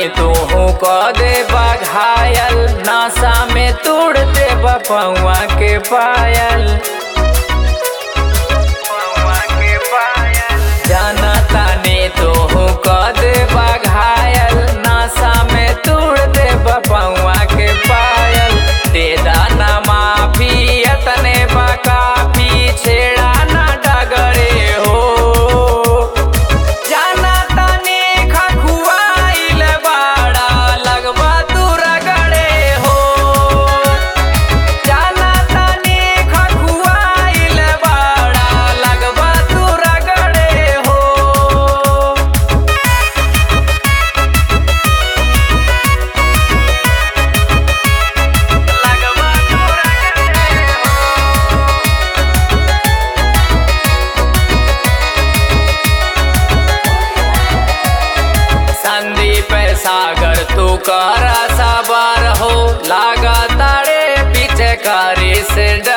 तू क दे घायल, नशा में तोड़ दे पौआ के पायल। जाना तानी तू क दे घायल, नशा में तोड़ दे पौआ के पायल। दे दाना माफी तने काफी, छेड़ा ना डगरे हो। जाना तानी खखुआइल बाड़ा, लगबा तू रगड़े हो। जाना तानी खखुआइल बाड़ा, लगबा तू रगड़े हो। संदीप सागर तू कर सबर हो, लागा तारे पीछे कारी से